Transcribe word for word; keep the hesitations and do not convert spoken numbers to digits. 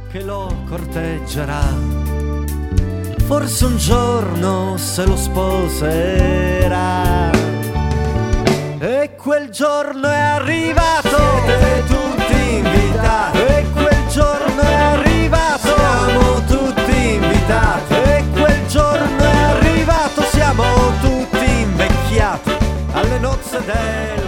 che lo corteggerà. Forse un giorno se lo sposerà. E quel giorno è arrivato, siete tutti invitati. E quel giorno è arrivato, siamo tutti invitati. E quel giorno è arrivato, siamo tutti invecchiati alle nozze del